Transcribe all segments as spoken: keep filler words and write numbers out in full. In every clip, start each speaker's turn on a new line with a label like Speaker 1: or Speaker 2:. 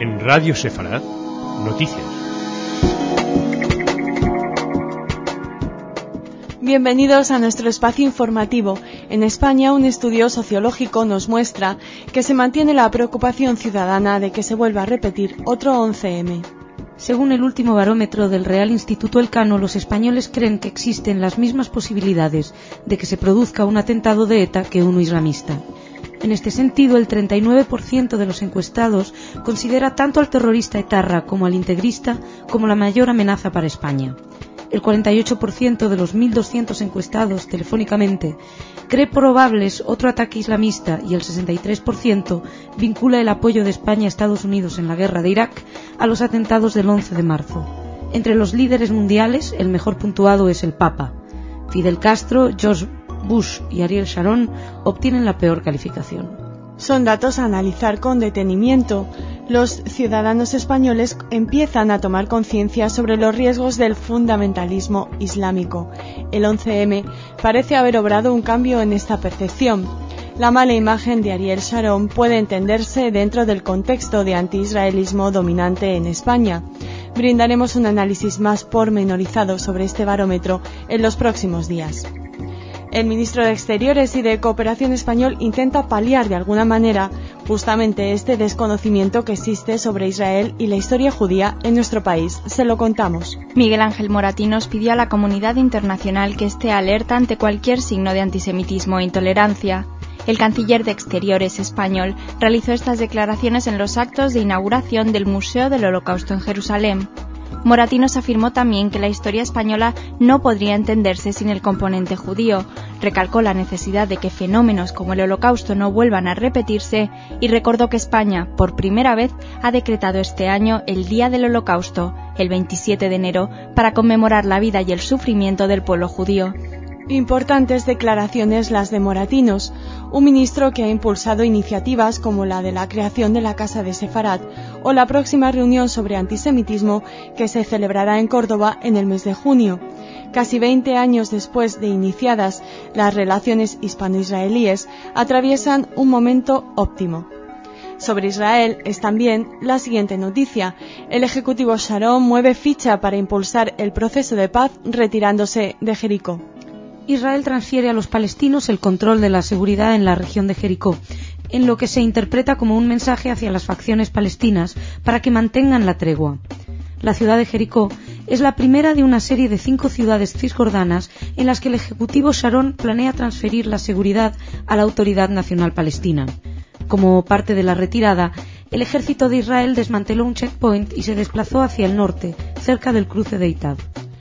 Speaker 1: En Radio Sefarad, noticias.
Speaker 2: Bienvenidos a nuestro espacio informativo. En España, un estudio sociológico nos muestra que se mantiene la preocupación ciudadana de que se vuelva a repetir otro once eme.
Speaker 3: Según el último barómetro del Real Instituto Elcano, los españoles creen que existen las mismas posibilidades de que se produzca un atentado de ETA que uno islamista. En este sentido, el treinta y nueve por ciento de los encuestados considera tanto al terrorista etarra como al integrista como la mayor amenaza para España. El cuarenta y ocho por ciento de los mil doscientos encuestados telefónicamente cree probables otro ataque islamista y el sesenta y tres por ciento vincula el apoyo de España a Estados Unidos en la guerra de Irak a los atentados del once de marzo. Entre los líderes mundiales, el mejor puntuado es el Papa. Fidel Castro, George Bush y Ariel Sharon obtienen la peor calificación.
Speaker 2: Son datos a analizar con detenimiento. Los ciudadanos españoles empiezan a tomar conciencia sobre los riesgos del fundamentalismo islámico. El once eme parece haber obrado un cambio en esta percepción. La mala imagen de Ariel Sharon puede entenderse dentro del contexto de antiisraelismo dominante en España. Brindaremos un análisis más pormenorizado sobre este barómetro en los próximos días. El ministro de Exteriores y de Cooperación español intenta paliar de alguna manera justamente este desconocimiento que existe sobre Israel y la historia judía en nuestro país. Se lo contamos.
Speaker 4: Miguel Ángel Moratinos pidió a la comunidad internacional que esté alerta ante cualquier signo de antisemitismo e intolerancia. El canciller de Exteriores español realizó estas declaraciones en los actos de inauguración del Museo del Holocausto en Jerusalén. Moratinos afirmó también que la historia española no podría entenderse sin el componente judío, recalcó la necesidad de que fenómenos como el Holocausto no vuelvan a repetirse y recordó que España, por primera vez, ha decretado este año el Día del Holocausto, el veintisiete de enero, para conmemorar la vida y el sufrimiento del pueblo judío.
Speaker 2: Importantes declaraciones las de Moratinos, un ministro que ha impulsado iniciativas como la de la creación de la Casa de Sefarad o la próxima reunión sobre antisemitismo que se celebrará en Córdoba en el mes de junio. Casi veinte años después de iniciadas, las relaciones hispano-israelíes atraviesan un momento óptimo. Sobre Israel es también la siguiente noticia. El ejecutivo Sharon mueve ficha para impulsar el proceso de paz retirándose de Jericó.
Speaker 3: Israel transfiere a los palestinos el control de la seguridad en la región de Jericó, en lo que se interpreta como un mensaje hacia las facciones palestinas para que mantengan la tregua. La ciudad de Jericó es la primera de una serie de cinco ciudades cisjordanas en las que el ejecutivo Sharon planea transferir la seguridad a la Autoridad Nacional Palestina. Como parte de la retirada, el ejército de Israel desmanteló un checkpoint y se desplazó hacia el norte, cerca del cruce de Eitab.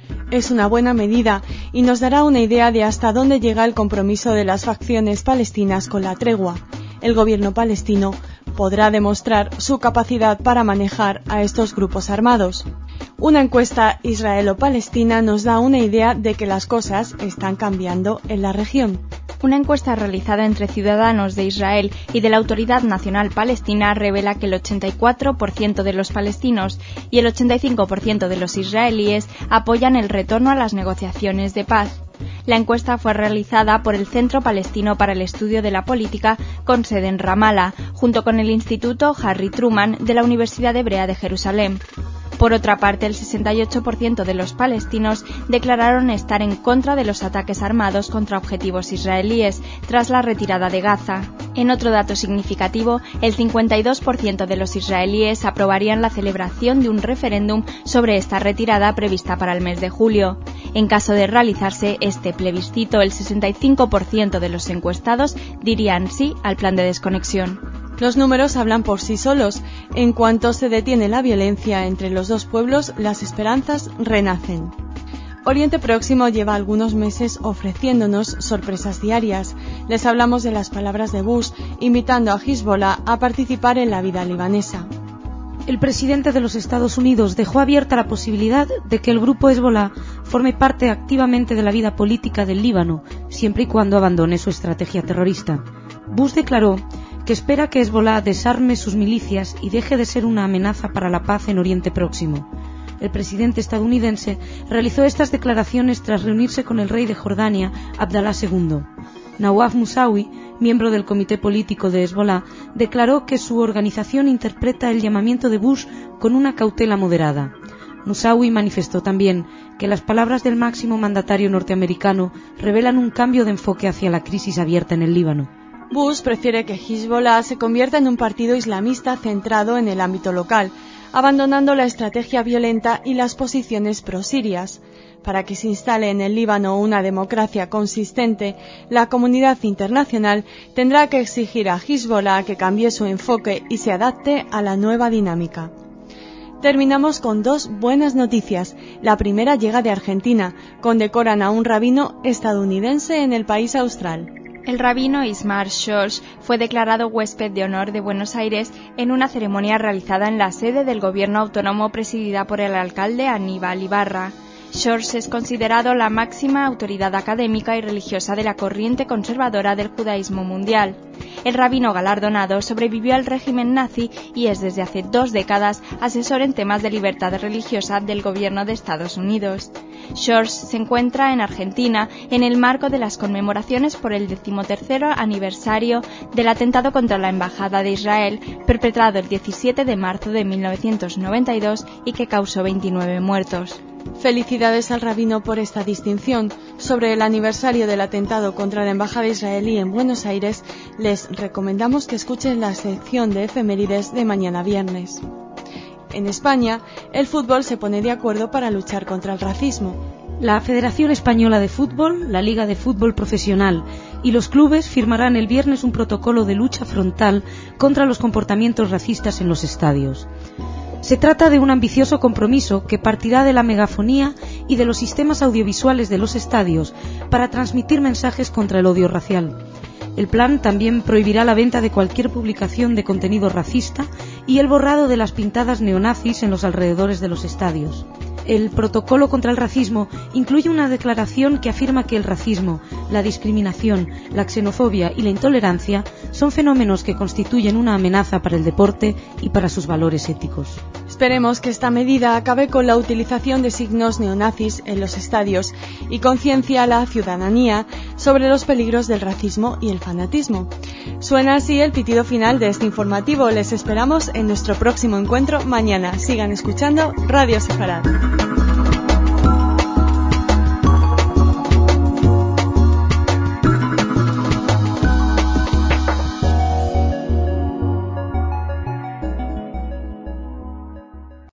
Speaker 2: Es una buena medida y nos dará una idea de hasta dónde llega el compromiso de las facciones palestinas con la tregua. El gobierno palestino podrá demostrar su capacidad para manejar a estos grupos armados. Una encuesta israelo-palestina nos da una idea de que las cosas están cambiando en la región.
Speaker 4: Una encuesta realizada entre ciudadanos de Israel y de la Autoridad Nacional Palestina revela que el ochenta y cuatro por ciento de los palestinos y el ochenta y cinco por ciento de los israelíes apoyan el retorno a las negociaciones de paz. La encuesta fue realizada por el Centro Palestino para el Estudio de la Política, con sede en Ramallah, junto con el Instituto Harry Truman de la Universidad Hebrea de Jerusalén. Por otra parte, el sesenta y ocho por ciento de los palestinos declararon estar en contra de los ataques armados contra objetivos israelíes tras la retirada de Gaza. En otro dato significativo, el cincuenta y dos por ciento de los israelíes aprobarían la celebración de un referéndum sobre esta retirada prevista para el mes de julio. En caso de realizarse este plebiscito, el sesenta y cinco por ciento de los encuestados dirían sí al plan de desconexión.
Speaker 2: Los números hablan por sí solos. En cuanto se detiene la violencia entre los dos pueblos, las esperanzas renacen. Oriente Próximo lleva algunos meses ofreciéndonos sorpresas diarias. Les hablamos de las palabras de Bush, invitando a Hezbollah a participar en la vida libanesa.
Speaker 3: El presidente de los Estados Unidos dejó abierta la posibilidad de que el grupo Hezbollah forme parte activamente de la vida política del Líbano, siempre y cuando abandone su estrategia terrorista. Bush declaró que espera que Hezbollah desarme sus milicias y deje de ser una amenaza para la paz en Oriente Próximo. El presidente estadounidense realizó estas declaraciones tras reunirse con el rey de Jordania, Abdalá segundo. Nawaf Moussaoui, miembro del comité político de Hezbollah, declaró que su organización interpreta el llamamiento de Bush con una cautela moderada. Musawi manifestó también que las palabras del máximo mandatario norteamericano revelan un cambio de enfoque hacia la crisis abierta en el Líbano.
Speaker 2: Bush prefiere que Hezbollah se convierta en un partido islamista centrado en el ámbito local, abandonando la estrategia violenta y las posiciones prosirias. Para que se instale en el Líbano una democracia consistente, la comunidad internacional tendrá que exigir a Hezbollah que cambie su enfoque y se adapte a la nueva dinámica. Terminamos con dos buenas noticias. La primera llega de Argentina. Condecoran a un rabino estadounidense en el país austral.
Speaker 4: El rabino Ismar Schorsch fue declarado huésped de honor de Buenos Aires en una ceremonia realizada en la sede del gobierno autónomo presidida por el alcalde Aníbal Ibarra. Schorsch es considerado la máxima autoridad académica y religiosa de la corriente conservadora del judaísmo mundial. El rabino galardonado sobrevivió al régimen nazi y es desde hace dos décadas asesor en temas de libertad religiosa del gobierno de Estados Unidos. Schorsch se encuentra en Argentina en el marco de las conmemoraciones por el decimotercero aniversario del atentado contra la Embajada de Israel, perpetrado el diecisiete de marzo de mil novecientos noventa y dos y que causó veintinueve muertos.
Speaker 2: Felicidades al rabino por esta distinción. Sobre el aniversario del atentado contra la Embajada israelí en Buenos Aires, les recomendamos que escuchen la sección de efemérides de mañana viernes. En España, el fútbol se pone de acuerdo para luchar contra el racismo.
Speaker 3: La Federación Española de Fútbol, la Liga de Fútbol Profesional y los clubes firmarán el viernes un protocolo de lucha frontal contra los comportamientos racistas en los estadios. Se trata de un ambicioso compromiso que partirá de la megafonía y de los sistemas audiovisuales de los estadios para transmitir mensajes contra el odio racial. El plan también prohibirá la venta de cualquier publicación de contenido racista y el borrado de las pintadas neonazis en los alrededores de los estadios. El protocolo contra el racismo incluye una declaración que afirma que el racismo, la discriminación, la xenofobia y la intolerancia son fenómenos que constituyen una amenaza para el deporte y para sus valores éticos.
Speaker 2: Esperemos que esta medida acabe con la utilización de signos neonazis en los estadios y conciencie a la ciudadanía sobre los peligros del racismo y el fanatismo. Suena así el pitido final de este informativo. Les esperamos en nuestro próximo encuentro mañana. Sigan escuchando Radio Sefarad.